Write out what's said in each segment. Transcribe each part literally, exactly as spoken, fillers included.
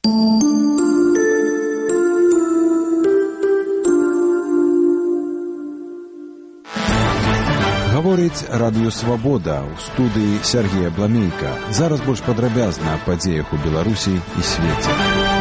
Гаворыць Радыё Свабода, у студыі Сергей Абламейка. Зараз больш падрабязна аб падзеях у Беларусі і свеце.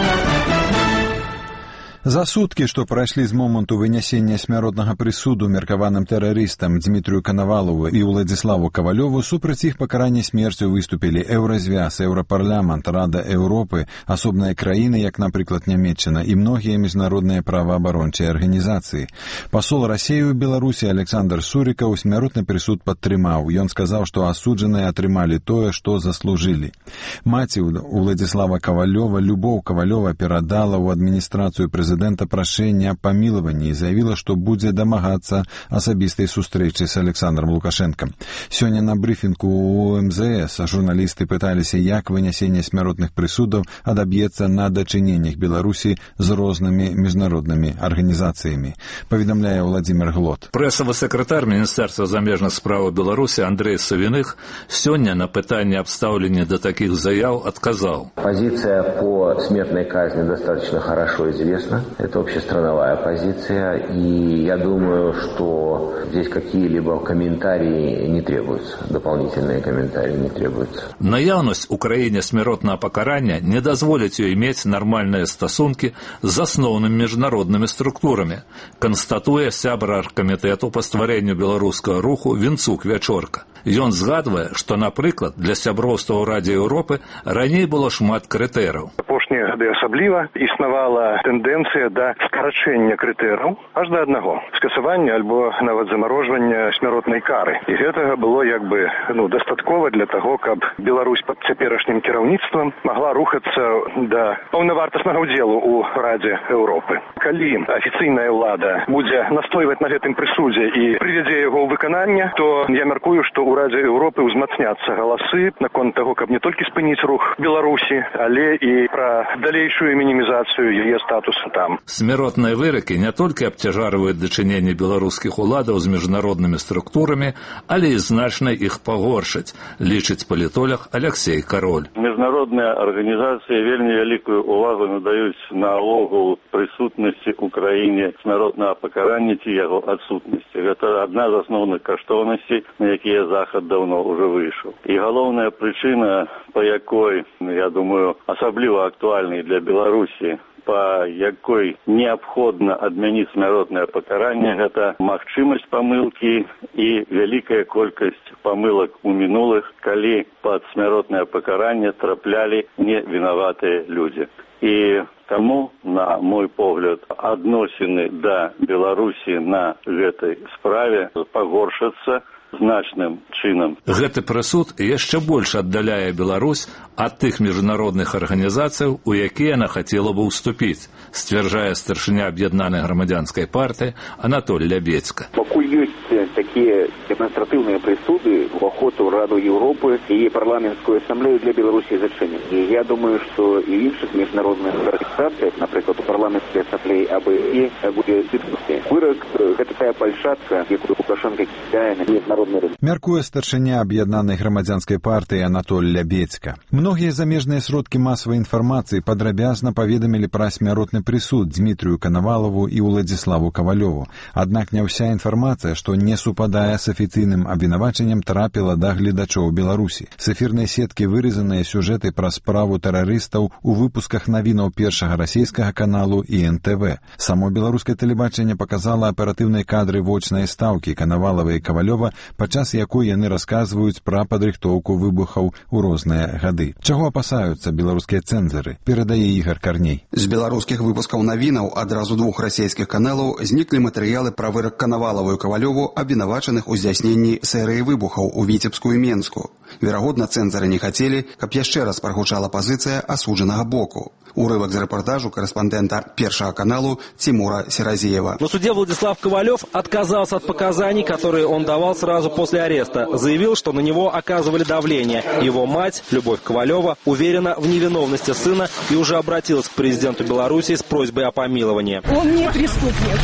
За суткі, што прайшлі з моманту вынясення смяротнага прысуду меркаваным тэрарыстам Дмітрыю Канавалову і Уладзіславу Кавалёву, супраць іх пакарання смерцю выступілі Еўразвяз, Еўрапарламент, Рада Еўропы, асобныя краіны, як, напрыклад, Нямецчына, і многія міжнародныя праваабарончыя арганізацыі. Пасол Расіі ў Беларусі Александр Сурікаў смяротны прысуд падтрымаў. Ён сказаў, што асуджаныя атрымалі тое, што заслужылі. Маці Уладзіслава Кавалёва, Любоў Кавалёва, перадала ў адміністрацыю прэзідэнта прэзідэнта прашэнне аб памілаванні і заявіла, што будзе дамагацца асабістай сустрэчы з Александром Лукашэнкам. Сёння на брыфінгу ў эм зэ эс журналісты пыталіся, як вынясенне смяротных прысудаў адаб'ецца на дачыненнях Беларусі з рознымі міжнароднымі арганізацыямі. Паведамляе Владзімир Глот. Прэсавы сакратар Міністэрства замежных справаў Беларусі Андрей Савіных сёння на пытанне аб стаўленні да такіх заяў адказаў. Позиция по смертной казни достаточно хорошо известна. Это общестрановая позиция, и я думаю, что здесь какие-либо комментарии не требуются, дополнительные комментарии не требуются. Наяўнасць у краіне смяротнага пакарання не дазволіць ёй мець нармальныя стасункі з асноўнымі міжнароднымі структурамі, канстатуе сябра аргкамітэту па стварэнню беларускага руху Вінцук Вячорка. Ён згадвае, што, напрыклад, для сяброўства ў Радзе Еўропы раней было шмат крытэрыяў. Апошнія гады асабліва існавала тэндэнцыя да скарачэння крытэрыяў аж да аднаго скасавання альбо нават замарожвання смяротнай кары. І гэтага было як бы ну дастаткова для таго, каб Беларусь пад цяперашнім кіраўніцтвам магла рухацца да паўнавартаснага ўдзелу ў Радзе Еўропы. Калі афіцыйная ўлада будзе настойваць на гэтым прысудзе і прывядзе яго ў выкананне, то я мяркую, што у Радзе Еўропы ўзмацняцца галасы наконт таго, каб не толькі спыніць рух Беларусі, але і пра далейшую мінімізацыю яе статусу там. Смяротныя выракі не толькі абцяжарваюць дачыненне беларускіх уладаў з міжнароднымі структурамі, але і значна іх пагоршаць, лічыць палітолог Алексей Кароль. Міжнародныя арганізацыі вельмі вялікую увагу надаюць наогул прысутнасці ў краіне смяротнага пакарання ці яго адсутнасці. Гэта адна з асноўных каштоўнасцей, на якія Захад давно уже выйшаў. І галоўная прычына, па якой, я думаю, асабліва актуальнай для Беларусі, па якой неабходна адмяніць смяротнае пакаранне, гэта магчымасць памылкі і вялікая колькасць памылак у мінулых, калі пад смяротнае пакаранне траплялі невінаватыя людзі. І таму, на мой погляд, адносіны да Беларусі на гэтай справе пагоршацца значным чынам. Гэты прысуд яшчэ больш аддаляе Беларусь ад тых міжнародных арганізацыяў, у якія яна хацела бы ўступіць, сцвярджае старшыня аб'яднанай грамадзянскай партыі Анатоль Лябедзька. Пакуль ёсць такія дэманстратыўныя прысуды, уваход у Раду Еўропы і парламенцкую асамблею для Беларусі зачынен. І я думаю, што і в іншых міжнародных арганізацыях, напрыклад, у парламенцкай асамблеі А Б І будзе дыскусія. Вырак гэта тая пальчатка, якую Лукашенко кідае на міжнародны рынок. Мяркуе старшыня аб'яднанай грамадзянскай партыі Анатоль Лябедзька. Многія замежныя сродкі масавай інфармацыі падрабязна паведамілі пра смяротны прысуд Дмітрыю Канавалову і Уладзіславу Кавалёву. Аднак не ўся інфармацыя, што не супадае з афіцыйным абвінавачаннем, трапіла да гледачоў Беларусі. З эфірнай сеткі вырезаныя сюжэты пра справу тэрарыстаў у выпусках навінаў першага расійскага каналу і Эн Тэ Вэ. Само беларускае тэлебачанне паказала аператыўныя кадры вочнай стаўкі Канавалова і Кавалёва, падчас якой яны расказваюць пра падрыхтоўку выбухаў у розныя гады. Чаго апасаюцца беларускія цэнзары, перадае Ігар Карней. З беларускіх выпускаў навінаў адразу двух расійскіх каналаў зніклі матэрыялы пра вырак Канавалову і Кавалёву, абвінавачаных у здзяйсненні серыі выбухаў у Віцебску і Менску. Верагодна, цэнзары не хацелі, каб яшчэ раз прагучала пазіцыя асуджанага боку. Урывак з рэпартажу корэспондента Першага каналу Тимура Серазиева. На суде Владислав Ковалев отказался от показаний, которые он давал сразу после ареста. Заявил, что на него оказывали давление. Его мать, Любовь Ковалева, уверена в невиновности сына и уже обратилась к президенту Беларуси с просьбой о помиловании. Он не преступник.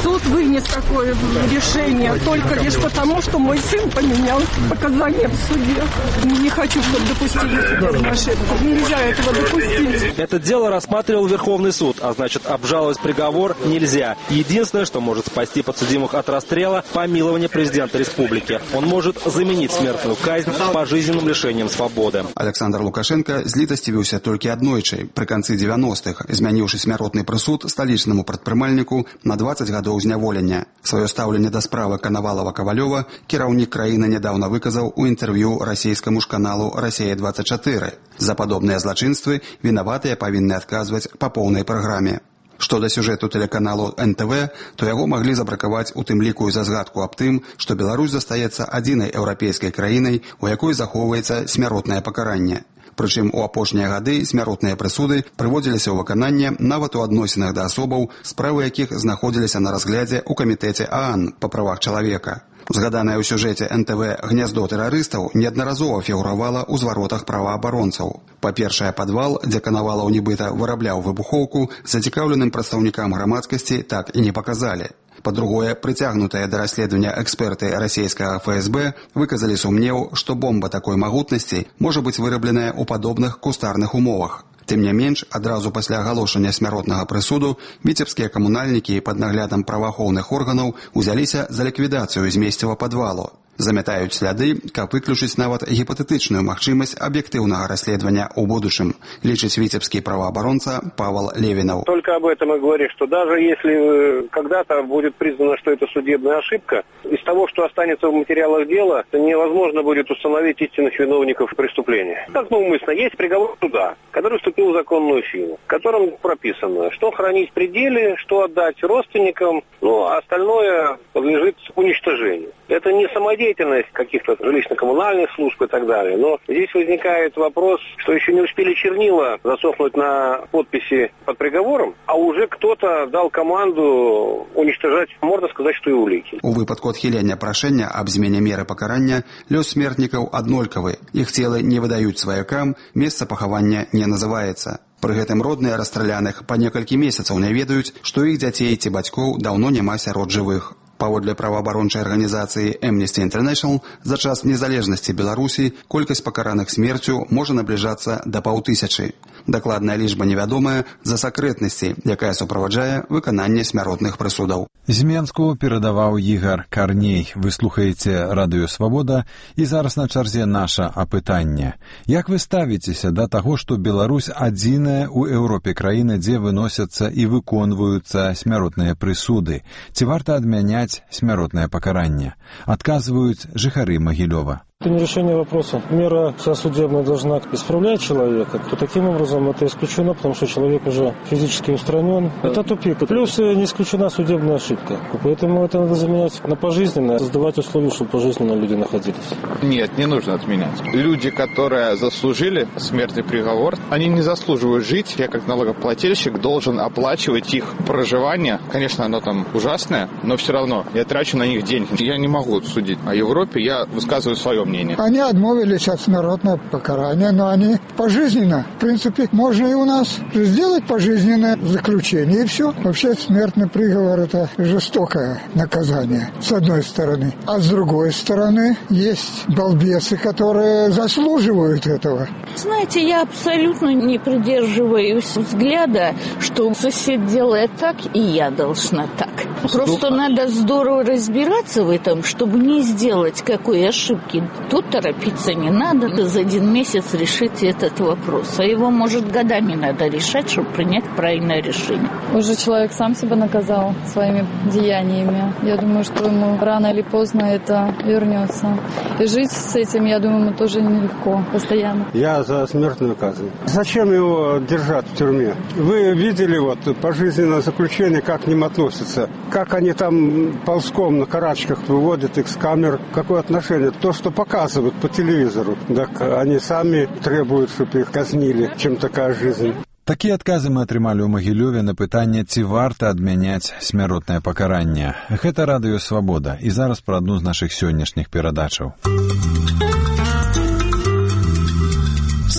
суд вынес такое решение только лишь потому, что мой сын поменял показания в суде. Не хочу, чтобы допустили подобную ошибку. Нельзя этого допустить. Это дело рассматривал Верховный суд, а значит, обжаловать приговор нельзя. Единственное, что может спасти подсудимых от расстрела – помилование президента республики. Он может заменить смертную казнь пожизненным лишением свободы. Александр Лукашенко злітасцівіўся толькі аднойчы пры канцы дзевяностых, змяніўшы смяротны прысуд сталічнаму прадпрымальніку на дваццаць гадоў зняволення. Сваё стаўленне да справы Канавалова-Кавалёва кіраўнік краіны нядаўна выказаў у інтэрв'ю расійскаму ж каналу «Расія двадцать четыре». За падобныя злачынствы вінаватыя павінны адказваць па поўнай праграме. Што да сюжэту тэлеканалу эн тэ вэ, то яго маглі забракаваць у тым ліку і за згадку аб тым, што Беларусь застаецца адзінай еўрапейскай краінай, у якой захоўваецца смяротнае пакаранне. Прычым у апошнія гады смяротныя прысуды прыводзіліся ў выкананне нават у адносінах да асобаў, справы якіх знаходзіліся на разглядзе ў камітэце ААН па правах чалавека. Згаданае ў сюжэце эн тэ вэ гняздо тэрарыстаў неаднаразова фігуравала ў зваротах праваабаронцаў. Па-першае, падвал, дзе Канавалаў нібыта вырабляў выбухоўку, зацікаўленым прадстаўнікам грамадскасці так і не паказалі. Па-другое, прыцягнутыя да расследавання эксперты расійскага эф эс бэ выказалі сумнеў, што бомба такой магутнасці можа быць вырабленая ў падобных кустарных умовах. Тым не менш, адразу пасля агалошання смяротнага прысуду віцебскія камунальнікі пад наглядам праваахоўных органаў узяліся за ліквідацыю змесціва падвалу. Замятаюць сляды, каб выключыць нават гіпатэтычную магчымасць аб'ектыўнага расследавання ў будучым, лічыць віцебскі праваабаронца Павел Левинов. Только об этом и говорит, что даже если когда-то будет признано, что это судебная ошибка, из того, что останется в материалах дела, невозможно будет установить истинных виновников преступления. Так умысленно. Есть приговор суда, который вступил в законную силу, в котором прописано, что хранить в пределе, что отдать родственникам, ну, а остальное подлежит уничтожению. Это не самодеятельность каких-то жилищно-коммунальных служб и так далее. Но здесь возникает вопрос, что еще не успели чернила засохнуть на подписи под приговором, а уже кто-то дал команду уничтожать, можно сказать, что и улики. У выпадку адхілення прашэння аб змене меры пакарання лёс смертнікаў аднолькавы. Іх целы не выдаюць сваякам, месца пахавання не называецца. Пры гэтым родныя расстраляных па некалькі месяцаў не ведаюць, што іх дзяцей ці бацькоў даўно няма сярод жывых. Паводле праваабарончай арганізацыі Amnesty International, за час незалежнасці Беларусі колькасць пакараных смерцю можа набліжацца да паўтысячы. Дакладная лічба невядомая з-за сакрэтнасці, якая суправаджае выкананне смяротных прысудаў. З Менску перадаваў Ігар Карней. Вы слухаеце Радыё Свабода, і зараз на чарзе наша апытанне. Як вы ставіцеся да таго, што Беларусь адзіная ў Еўропе краіна, дзе выносяцца і выконваюцца смяротныя прысуды? Ці варта адмяняць смяротнае пакаранне? Адказваюць жыхары Магілёва. Это не решение вопроса. Мера вся судебная должна исправлять человека. То таким образом это исключено, потому что человек уже физически устранен. Это тупик. Плюс не исключена судебная ошибка. Поэтому это надо заменять на пожизненное, создавать условия, чтобы пожизненно люди находились. Нет, не нужно отменять. Люди, которые заслужили смертный приговор, они не заслуживают жить. Я как налогоплательщик должен оплачивать их проживание. Конечно, оно там ужасное, но все равно я трачу на них деньги. Я не могу судить о Европе, я высказываю свое мнение. Они отмовились от смертного покарания, но они пожизненно. В принципе, можно и у нас сделать пожизненное заключение, и все. Вообще смертный приговор – это жестокое наказание, с одной стороны. А с другой стороны, есть балбесы, которые заслуживают этого. Знаете, я абсолютно не придерживаюсь взгляда, что сосед делает так, и я должна так. Просто надо здорово разбираться в этом, чтобы не сделать какой ошибки. Тут торопиться не надо, за один месяц решить этот вопрос. А его, может, годами надо решать, чтобы принять правильное решение. Уже человек сам себя наказал своими деяниями. Я думаю, что ему рано или поздно это вернется. И жить с этим, я думаю, ему тоже нелегко, постоянно. Я за смертную казнь. Зачем его держать в тюрьме? Вы видели вот пожизненное заключение, как к ним относятся? Как они там ползком на карачках выводят их с камер? Какое отношение? То, что показывают по телевизору, так они сами требуют, чтобы их казнили. Чем такая жизнь? Такія адказы мы атрымалі ў Магілёве на пытанне, ці варта адмяняць смяротнае пакаранне. Гэта Радыё Свабода, і зараз пра адну з нашых сённяшніх перадачаў.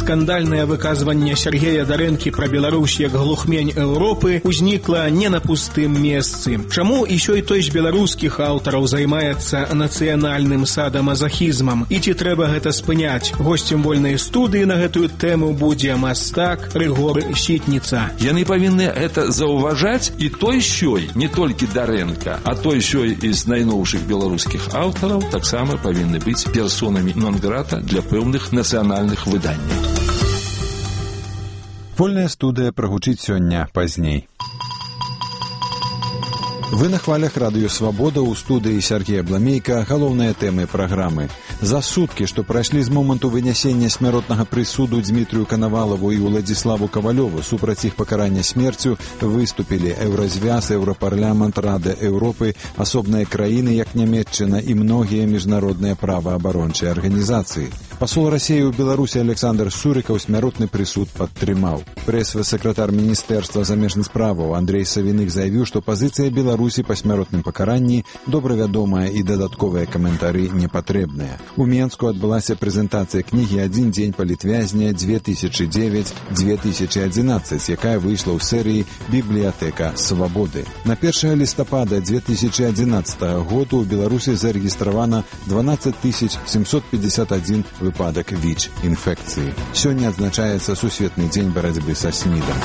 скандальнае выказванне Сергея Дарэнкі пра Беларусь як глухмень Еўропы узнікла не на пустым месцы. Чаму і сёй той з беларускіх аўтараў займаецца нацыянальным садамазахізмам? І ці трэба гэта спыняць? Госцем вольнай студыі на гэтую тэму будзе мастак Рыгор Сітніца. Яны павінны гэта заўважаць і той сёй, не толькі Дарэнка, а той сёй з найноўшых беларускіх аўтараў таксама павінны быць персонамі нон-грата для пэўных нацыянальных выданняў. Вольная студыя прагучыць сёння пазней. Вы на хвалях радыё «Свабода», у студыі Сергея Бламейка. Галоўныя тэмы праграмы. За суткі, што прайшлі з моманту вынясення смяротнага прысуду Дмітрыю Канавалаву і Уладзіславу Кавалёву супраць іх пакарання смерцю, выступілі Еўразвяз, Еўрапарламент, Рада Еўропы, асобныя краіны, як Нямецчына і многія міжнародныя праваабарончыя арганізацыі. Пасол Расіі ў Беларусі Александр Сурыкаў смяротны прысуд падтрымаў. Прэс-сакратар Міністэрства замежных справаў Андрей Савіных заявіў, што пазіцыя Беларусі па смяротным пакаранні добра вядомая і дадатковыя каментары не патрэбныя. У Менску адбылася прэзентацыя кнігі «Адзін дзень палітвязня две тысячи девять - две тысячи одиннадцать», якая выйшла ў серыі «Бібліятэка свабоды». На першага лістапада две тысячи одиннадцатого году ў Беларусі зарэгістравана дванаццаць тысяч сямсот пятьдесят один выпадак ВІЧ-інфекцыі. Сёння адзначаецца Сусветны дзень барацьбы са СНІДам.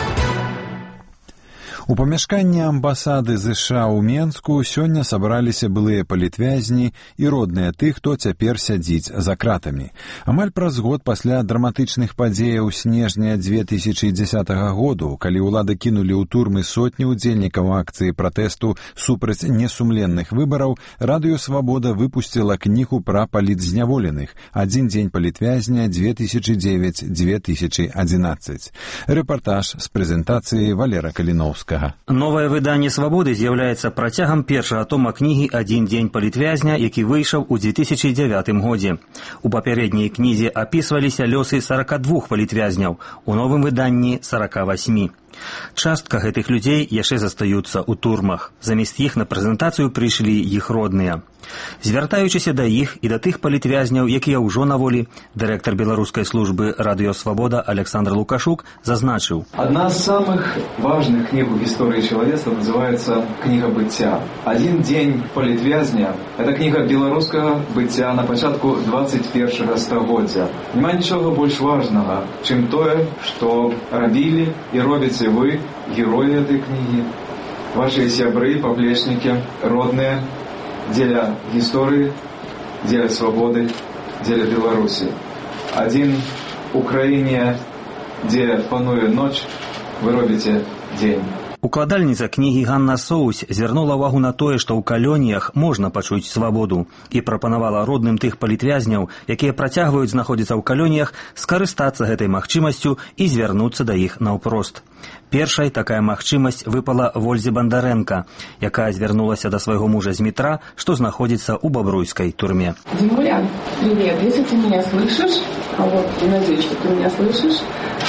У памяшканні амбасады ЗША ў Менску сёння сабраліся былыя палітвязні і родныя тых, хто цяпер сядзіць за кратамі. Амаль праз год пасля драматычных падзеяў снежня две тысячи десятого году, калі ўлады кінулі ў турмы сотні ўдзельнікаў акцыі пратэсту супраць несумленных выбараў, радыё «Свабода» выпусціла кнігу пра палітзняволеных «Адзін дзень палітвязня две тысячи девять - две тысячи одиннадцать». Рэпартаж з прэзентацыі Валера Каліноўскага. Новае выданне «Свабоды» з'яўляецца працягам першага тома кнігі «Адзін дзень палітвязня», які выйшаў у две тысячи девятым годзе. У папярэдняй кнізе апісваліся лёсы сорока двух палітвязняў, у новым выданні сорока восьми. Частка гэтых людзей яшчэ застаюцца ў турмах. Замест іх на прэзентацыю прыйшлі іх родныя. Звяртаючыся да іх і да тых палітвязняў, якія ўжо на волі, дырэктар беларускай службы радыё «Свабода» Александр Лукашук зазначыў: Одна из самых важных книг в истории человечества называется «Книга быття». «Один день палітвязня» — это книга белорусского быття на початку двадцать первого стагоддзя. Нема нічога больш важнага, чым тое, што рабілі і робіце вы, герои этой книги, ваши сябры, поплечники, родные, дзеля гісторыі, дзеля свабоды, дзеля Беларусі. Адзін у краіне, дзе пануе ноч, вы робіце дзень. Укладальніца кнігі Ганна Соусь звярнула ўвагу на тое, што ў калоніях можна пачуць свабоду, і прапанавала родным тых палітвязняў, якія працягваюць знаходзіцца ў калоніях, скарыстацца гэтай магчымасцю і звярнуцца да іх наўпрост. Першай такая магчымасць выпала Вользе Бандарэнка, якая звярнулася да свайго мужа з метра, што знаходзіцца ў бабруйскай турме. Димуля, привет. Если ты меня слышишь, а вот я надеюсь, что ты меня слышишь,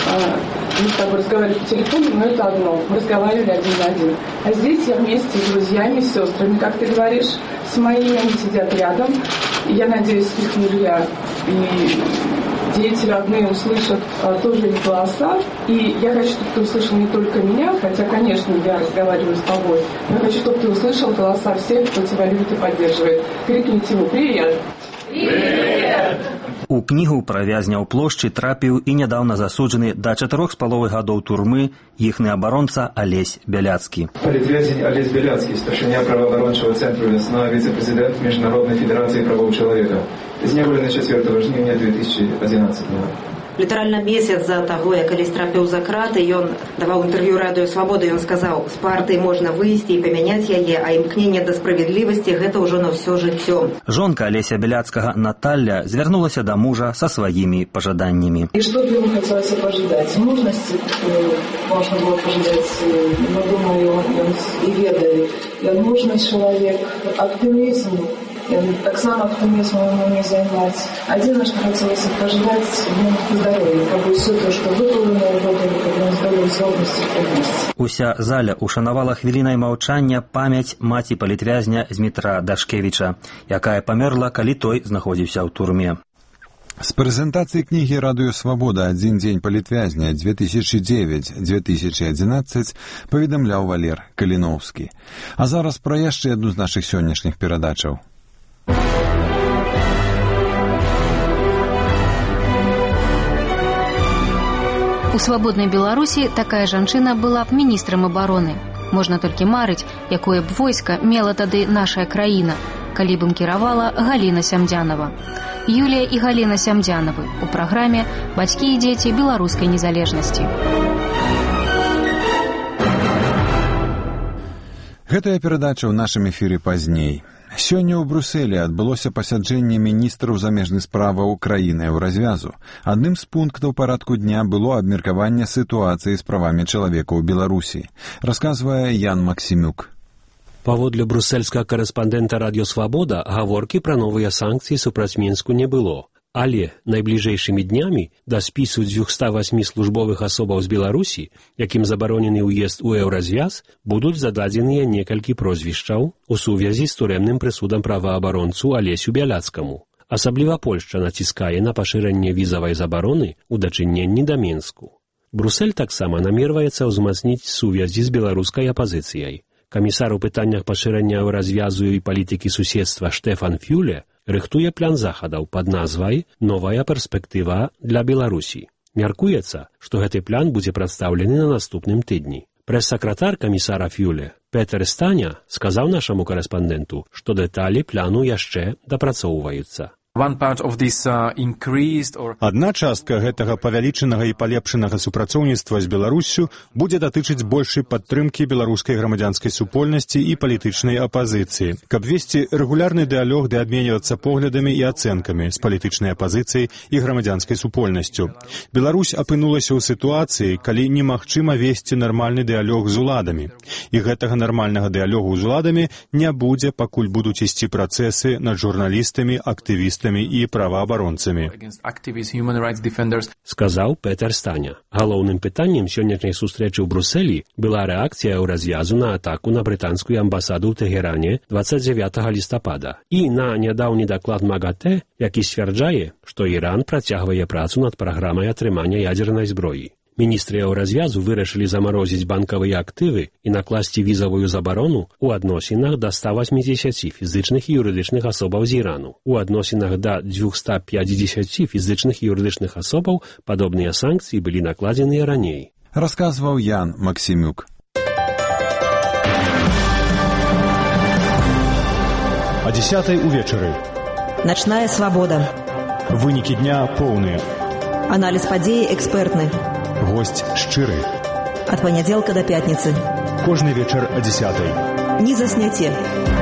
мы с тобой разговаривали по телефону, но это одно. Мы разговаривали один на один. А здесь я вместе с друзьями, с сестрами, как ты говоришь, с моими, они сидят рядом. И я надеюсь, их мужья и дети родные услышат а, тоже их голоса. И я хочу, чтобы ты услышал не только меня, хотя, конечно, я разговариваю с тобой, но я хочу, чтобы ты услышал голоса всех, кто тебя любит и поддерживает. Крикните ему «Привет!» Привет! У кнігу пра вязняў плошчы трапіў і нядаўна засуджаны да чатырох з паловай гадоў турмы іхны абаронца Алесь Бяляцкі. Палітвязень Алесь Бяляцкі, старшыня праваабарончага цэнтру «Вясна», віцэ-прэзідэнт Міжнароднай федэрацыі правоў чалавека. Зняволены чацвёртага жніўня две тысячи одиннадцатого. Літаральна месяц за таго, як Алесь трапіў за краты, ён даваў інтэрв'ю радыё «Свабода», ён сказаў: «З партыі можна выйсці і памяняць яе, а імкненне да справядлівасці — гэта ўжо на ўсё жыццё». Жонка Алеся Бяляцкага Наталья звярнулася да мужа са сваімі пажаданнямі. И что бы ему хотелось пожидать? Мужности можно было пожидать, но, думаю, он и ведает. Ён мужный человек, оптимизм. Так само оптимизмом ему не займать. Один, что хотелось пожелать ему здоровья, как бы все то, что выпало на работу, как бы здоровья, слабости, трудности. Уся заля ушанавала хвілінай маўчання памяць маці палітвязня Змітра Дашкевіча, якая памерла, калі той знаходзіўся ў турме. З прэзентацыі кнігі «Радыё Свабода. Адзін дзень палітвязня две тысячи девять - две тысячи одиннадцать» паведамляў Валер Каліноўскі. А зараз пра яшчэ адну з нашых сённяшніх перадачаў. У свабоднай Беларусі такая жанчына была б міністрам абароны. Можна толькі марыць, якое б войска мела тады нашая краіна, калі б ім кіравала Галіна Сямдзянава. Юлія і Галіна Сямдзянавы у праграме «Бацькі і дзеці беларускай незалежнасці». Гэтая перадача ў нашым эфіры пазней. Сёння ў Брусэлі адбылося пасяджэнне міністраў замежных справаў краіны Еўразвязу. Адным з пунктаў парадку дня было абмеркаванне сітуацыі з правамі чалавека ў Беларусі. Расказвае Ян Максімюк. Паводле брусельскага корэспандэнта «Радыё Свабода» гаворкі пра новыя санкцыі супраць Мінску не было. Але найбліжэйшымі днямі да спісу дзвюхста васьмі службовых асобаў з Беларусі, якім забаронены ўезд у Еўразвяз, будуць зададзеныя некалькі прозвішчаў у сувязі з турэмным прысудам праваабаронцу Алесю Бяляцкаму. Асабліва Польшча націскае на пашырэнне візавай забароны ў дачыненні да Мінску. Брусель таксама намерваецца ўзмацніць сувязі з беларускай апазіцыяй. Камісар у пытаннях пашырэння Еўразвязу і палітыкі суседства Штэфан Фюле рыхтуе план захадаў пад назвай «Новая перспектыва для Беларусі». Мяркуецца, што гэты план будзе прадстаўлены на наступным тыдні. Прэс-сакратар камісара Фюле Петер Станя сказаў нашаму корэспандэнту, што дэталі плану яшчэ дапрацоўваюцца. Адна частка гэтага павялічанага і палепшанага супрацоўніцтва з Беларуссю будзе датычыць большай падтрымкі беларускай грамадзянскай супольнасці і палітычнай апазіцыі, каб весці рэгулярны дыялог ды абменьвацца поглядамі і ацэнкамі з палітычнай апазіцыяй і грамадзянскай супольнасцю. Беларусь апынулася ў сітуацыі, калі немагчыма весці нармальны дыялог з уладамі. І гэтага нармальнага дыялогу з уладамі не будзе, пакуль будуць ісці працэсы над журналістамі, актывістамі і праваабаронцамі. Сказаў Петер Станя. Галоўным пытаннем сённяшняй сустрэчы ў Брусэлі была рэакцыя Еўразвязу на атаку на брытанскую амбасаду ў Тэгеране дваццаць дзявятага лістапада і на нядаўні даклад МАГАТЭ, які сцвярджае, што Іран працягвае працу над праграмай атрымання ядзернай зброі. Міністры Еўразвязу вырашылі замарозіць банкавыя актывы і накласці візавую забарону ў адносінах да ста васьмідзесяці фізычных і юрыдычных асобаў з Ірану. У адносінах да дзвюхста пяцідзесяці фізычных і юрыдычных асобаў падобныя санкцыі былі накладзеныя раней. Расказваў Ян Максімюк. А дзесятай увечары. Начная свабода. Вынікі дня поўныя. Аналіз падзеі экспертны. Госць шчыры. Ад панядзелка да пятніцы. Кожны вечар о дзесятай. Не засняце.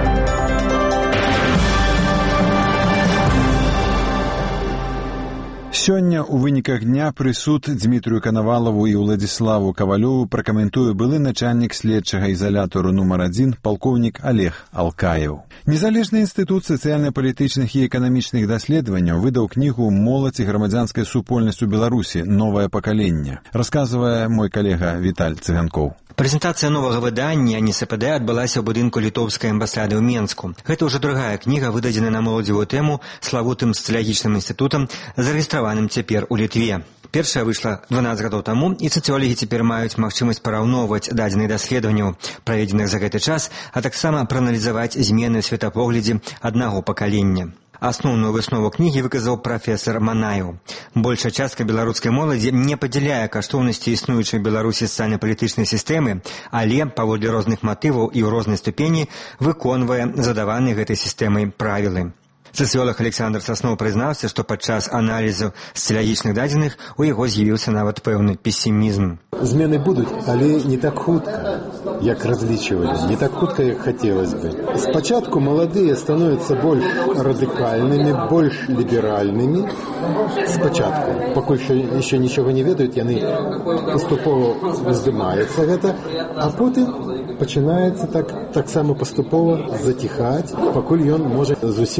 Сёння ў выніках дня прысуд Дмітрыю Канавалаву і Уладзіславу Кавалёву пракаментуе былы начальнік следчага ізалятару нумар адзін палкоўнік Олег Алкаеў. Незалежны інстытут сацыяльна-палітычных і эканамічных даследаванняў выдаў кнігу «Моладзь і грамадзянская супольнасць у Беларусі. Новае пакаленне», расказвае мой калега Віталь Цыганкоў. Прэзентацыя новага выдання НСПД адбылася ў будынку літоўскай амбасады ў Менску. Гэта ўжо другая кніга, выдадзеная на моладзевую тэму славутым сацыялагічным інстытутам, зарэгістраваным цяпер у Літве. Першая выйшла дванаццаць гадоў таму, і сацыёлагі цяпер маюць магчымасць параўноўваць дадзеныя даследаванняў, праведзеных за гэты час, а таксама прааналізаваць змены ў светапоглядзе аднаго пакалення. Асноўную выснову кнігі выказаў прафесар Манаеў. Большая частка беларускай моладзі не падзяляе каштоўнасці існуючай Беларусі сацыяльна-палітычнай сістэмы, але, паводле розных матываў і ў рознай ступені, выконвае задаваныя гэтай сістэмай правілы. Сацыёлаг Александр Сасноў прызнаўся, што падчас аналізу сацыялагічных дадзеных у яго з'явіўся нават пэўны пессімізм. Змены будуць, але не так хутка, як разлічвалі, не так хутка, як хацелось бы. Спачатку маладыя становяцца больш радыкальнымі, больш ліберальнымі. Спачатку, пакуль яшчэ нічога не ведаюць, яны паступова здымаецца гэта, а потым пачынаецца так таксама паступова заціхаць, пакуль ён можа зусім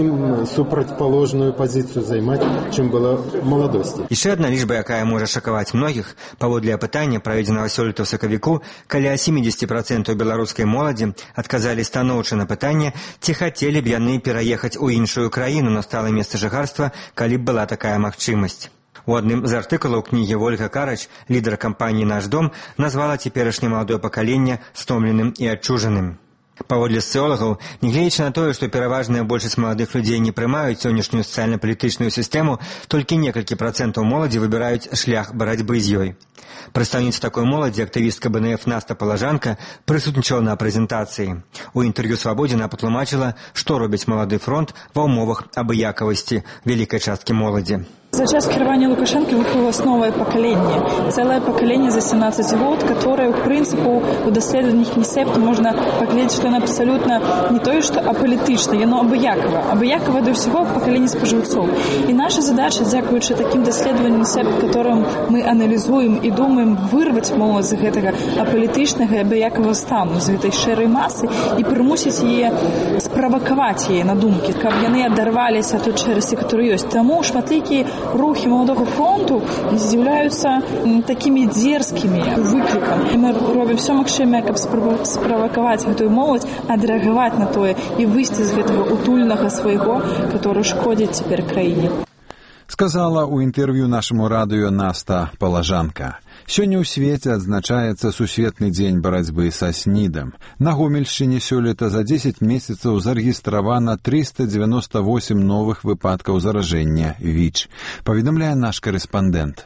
супрацьпаложную позицию займать, чем было в молодости. Еще одна лічба, якая можа шакаваць многіх, паводле апытання, праведзенага сёлета ў сакавіку, каля сямдзесят процентаў беларускай моладзі адказалі станоўча на пытанне, ці хацелі б яны пераехаць у іншую краіну на сталае месца жыхарства, калі б была такая магчымасць. У адным з артыкулаў кнігі Ольга Карач, лідар кампаніі «Наш дом», назвала цяперашняе маладое пакаленне стомленым і адчужаным. Паводле социолагаў, нягледзячы на тое, што пераважная большасць маладых людзей не прымаюць сённяшнюю сацыяльна-палітычную сістэму, толькі некалькі працэнтаў моладзі выбіраюць шлях барацьбы з ёй. Прадстаўніца такой моладзі, актывістка бэ эн эф Наста Палажанка, прысутнічала на прэзентацыі. У інтэрв'ю «Свабодзе» она патлумачыла, што робіць малады фронт ва ўмовах абыякавасці вялікай часткі моладзі. За час кіравання Лукашенко выхавалось новое поколение. Целое поколение за семнадцать год, которое, в принципе, у доследований Кнесепта можно поглядеть, что оно абсолютно не то, что аполитично, оно абыяково. Абыяково до всего поколение споживцов. И наша задача, дякуючи таким доследованиям Кнесепта, которым мы анализуем и думаем вырвать молодь из этого аполитичного и абыякового стану, из этой шерой массы, и примусить ее, спровоковать ее на думки, как они оторвались от той шерости, которая есть. Тому шматликие рухи молодого фронту з'являються такими дерзкими викликами. Ми робимо все максимально, щоб спровокувати цю молодь, відреагувати на то і вийти з цього утульного свого, який шкодить тепер країні. Сказала у інтэрв'ю нашаму радыё Наста Палажанка. Сёння ў свеце адзначаецца сусветны дзень барацьбы са снідам. На Гомельшчыне сёлета за дзесяць месяцаў зарэгістравана триста девяносто восемь новых выпадкаў заражэння ВІЧ, паведамляе наш корэспандэнт.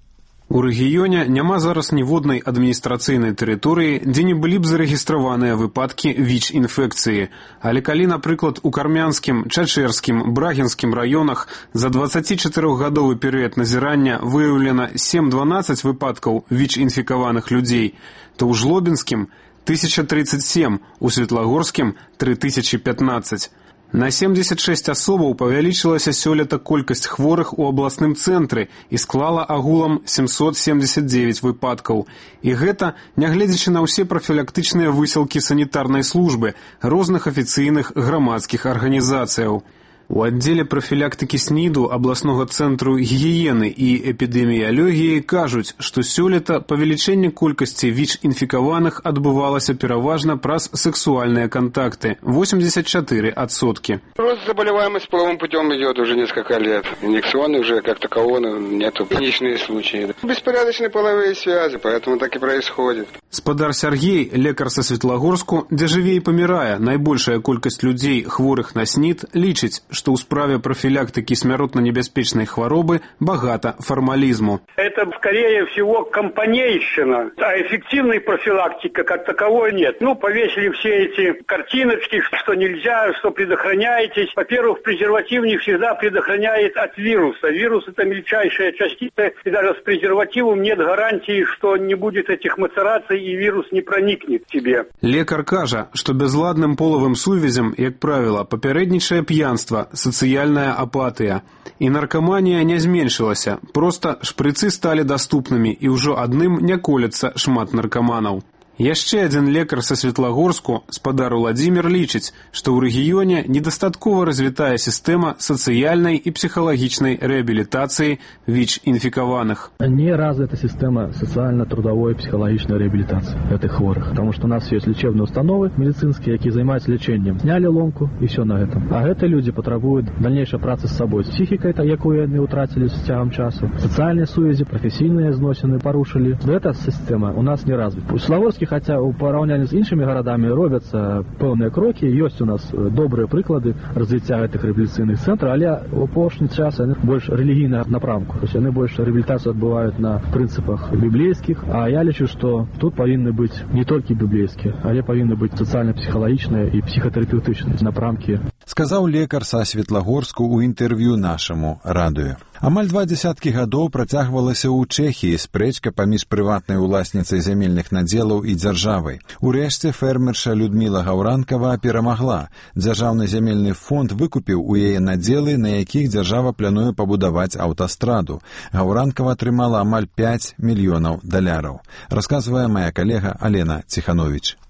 У рэгіёне няма зараз ніводнай адміністрацыйнай тэрыторыі, дзе не былі б зарэгістраваныя выпадкі ВІЧ-інфекцыі. Але калі, напрыклад, у Кармянскім, Чачэрскім, Брагінскім раёнах за дваццацічатырохгадовы перыяд назірання выяўлена сем-дванаццаць выпадкаў ВІЧ-інфікаваных людзей, то ў Жлобінскім тысяча тридцать семь, у Светлагорскім три тысячи пятнадцать. На семьдесят шесть асобаў павялічылася сёлета колькасць хворых у абласным цэнтры і склала агулам семьсот семьдесят девять выпадкаў. І гэта нягледзячы на ўсе прафілактычныя высілкі санітарнай службы розных афіцыйных грамадскіх арганізацыяў. У аддзеле прафілактыкі СНІДу абласнога цэнтру гігіены і эпідэміялогіі кажуць, што сёлета павелічэнне колькасці ВІЧ-інфікаваных адбывалася пераважна праз сексуальныя контакты – восемьдесят четыре процента. Рост заболеваемости половым путем идет уже несколько лет. Инъекционный уже как такового нету. Единичные случаи. Беспорядочные половые связи, поэтому так и происходит. Спадар Сергей, лекар са Светлагорску, дзе жыве і памірае найбольшая колькасць людзей хворых на СНІД, лічыць, что у справе профилактики смертно-небеспечной хворобы богато формализму. Это, скорее всего, компанейщина, а эффективной профилактики как таковой нет. Ну, повесили все эти картиночки, что нельзя, что предохраняетесь. Во-первых, презерватив не всегда предохраняет от вируса. Вирус – это мельчайшая частица, и даже с презервативом нет гарантии, что не будет этих мацераций и вирус не проникнет к тебе. Лекар кажа, что безладным половым сувязям, як правило, папярэднічае п'янства, сацыяльная апатыя. І наркаманія не зменшылася, проста шпрыцы сталі даступнымі і ўжо адным не коляцца шмат наркаманаў. Яшчэ адзін лекар са Светлагорску, спадар Уладзімір, лічыць, што ў рэгіёне недастаткова развітая сістэма сацыяльнай і псіхалагічнай рэабілітацыі ВІЧ-інфікаваных. Не развита система социально-трудовой и психологической реабилитации этих хворых, потому что у нас есть лечебные установы медицинские, которые занимаются лечением. Сняли ломку и все на этом. А это люди потребуют дальнейшей працы с собой. С психикой, якую они утратили с тягом часу. Социальные связи, профессийные зносины порушили. Но эта система у нас не развита. У Славутске, хотя у параўнанні з іншымі гарадамі робяцца пэўныя крокі, ёсць у нас добрыя прыклады развіцця гэтых рэабілітацыйных цэнтраў, але ў апошні час яны больш рэлігійна напрамку. То есть яны больш рэабілітацыю адбываюць на прынцыпах біблейскіх, а я лічу, што тут павінны быць не толькі біблейскія, але павінны быць сацыяльна-псіхалагічныя і псіхатэрапеўтычныя напрамкі. Сказаў лекар са Светлагорску ў інтэрв'ю нашаму радыё. Амаль два дзесяткі гадоў працягвалася ў Чэхіі спрэчка паміж прыватнай уласніцай зямельных надзелаў і дзяржавай. Урэшце фермерша Людміла Гаўранкава перамагла. Дзяржаўны зямельны фонд выкупіў у яе надзелы, на якіх дзяржава плануе пабудаваць аўтастраду. Гаўранкава атрымала амаль пяць мільёнаў даляраў. Расказвае мая калега Алена Ціхановіч.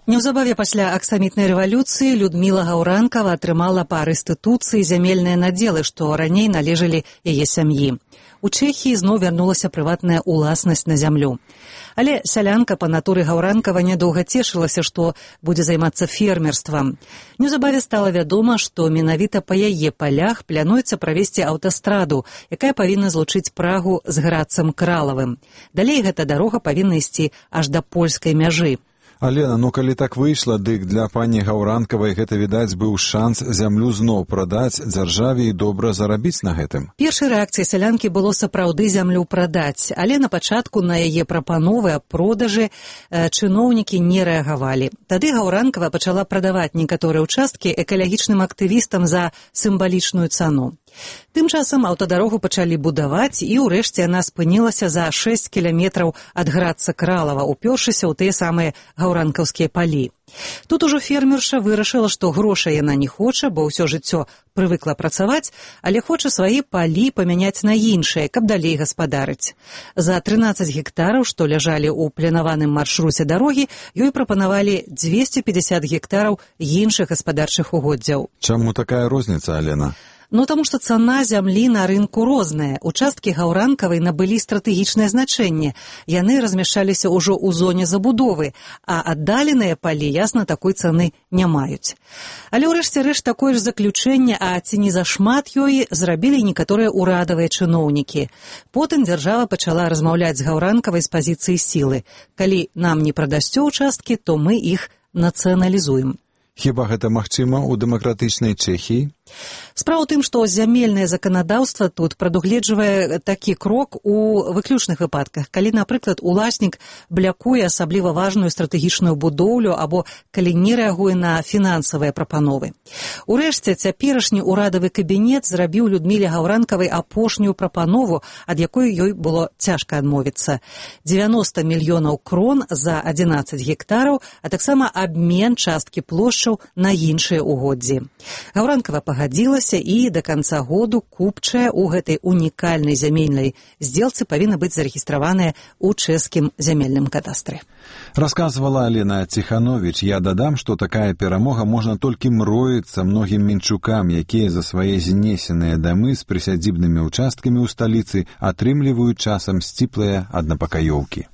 Неўзабаве пасля аксамітнай рэвалюцыі Людміла Гаўранкава атрымала па рэстытуцыі зямельныя надзелы, што раней належалі яе сям'і. У Чэхіі зноў вярнулася прыватная ўласнасць на зямлю. Але сялянка па натуры Гаўранкава нядоўга цешылася, што будзе займацца фермерствам. Неўзабаве стала вядома, што менавіта па яе палях плануецца правесці аўтастраду, якая павінна злучыць Прагу з Грацам Кралавым. Далей гэта дарога павінна ісці аж да польскай мяжы. Алена, ну калі так выйшла, дык для пані Гаўранкавай гэта, відаць, быў шанс зямлю зноў прадаць дзяржаве і добра зарабіць на гэтым. Першай рэакцыяй сялянкі было сапраўды зямлю прадаць, але на пачатку на яе прапановы аб продажы э, чыноўнікі не рэагавалі. Тады Гаўранкава пачала прадаваць некаторыя ўчасткі экалагічным актывістам за сімвалічную цану. Тым часам аўтадарогу пачалі будаваць, і ўрэшце яна спынілася за шэсць кіламетраў ад Граца Кралава, упёршыся ў тыя самыя гаўранкаўскія палі. Тут ужо фермерша вырашыла, што грошай яна не хоча, бо ўсё жыццё прывыкла працаваць, але хоча свае палі памяняць на іншыя, каб далей гаспадарыць. За трынаццаць гектараў, што ляжалі ў планаваным маршруце дарогі, ёй прапанавалі дзвесце пятьдесят гектараў іншых гаспадарчых угоддзяў. Чаму такая розніца, Алена? Ну, таму што цана зямлі на рынку розная. Участкі Гаўранкавай набылі стратэгічнае значэнне. Яны размяшчаліся ўжо ў зоне забудовы, а аддаленыя палі, ясна, такой цаны не маюць. Але ўрэшце рэшт такое ж заключэнне, а ці не зашмат ёй, зрабілі некаторыя ўрадавыя чыноўнікі. Потым дзяржава пачала размаўляць з Гаўранкавай з пазіцыі сілы. Калі нам не прадасце ўчасткі, то мы іх нацыяналізуем. Хіба гэта магчыма ў дэмакратычнай Чэхіі? Справа ў тым, што зямельнае заканадаўства тут прадугледжвае такі крок у выключных выпадках, калі, напрыклад, уласнік блякуе асабліва важную стратэгічную будоўлю або калі не рэагуе на фінансавыя прапановы. Урэшце, цяперашні ўрадавы кабінет зрабіў Людміле Гаўранкавай апошнюю прапанову, ад якой ёй было цяжка адмовіцца. дзевяноста мільёнаў крон за адзінаццаць гектараў, а таксама абмен часткі плошчаў на іншыя угоддзі. Гаўранкава пагадзілася, і да канца году купчая ў гэтай унікальнай зямельнай здзелцы павінна быць зарэгістраваная ў чэшскім зямельным кадастры. Расказвала Алена Ціхановіч. Я дадам, што такая перамога можна толькі мроіцца многім мінчукам, якія за свае знесеныя дамы з прысядзібнымі ўчасткамі ў сталіцы атрымліваюць часам сціплыя аднапакаёўкі.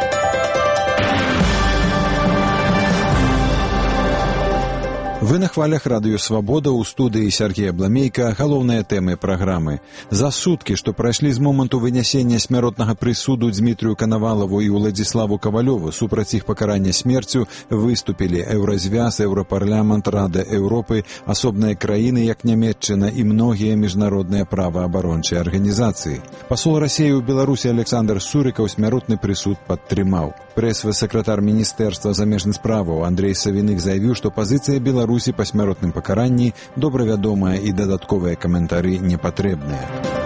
Вы на хвалях радыё «Свабода», у студыі Сергея Бламейка. Галоўныя тэмы праграмы. За суткі, што прайшлі з моманту вынясення смяротнага прысуду Дмітрыю Канавалаву і Уладзіславу Кавалёву супраць іх пакарання смерцю, выступілі Еўразвяз, Еўрапарламент, Рада Еўропы, асобныя краіны, як Нямецчына, і многія міжнародныя праваабарончыя арганізацыі. Пасол Расіі ў Беларусі Александр Сурыкаў смяротны прысуд падтрымаў. Прэс-сакратар Міністэрства замежных справаў Андрей Савіных заявіў, што пазіцыя Беларусі па смяротным пакаранні добра вядомая і дадатковыя каментары не патрэбныя.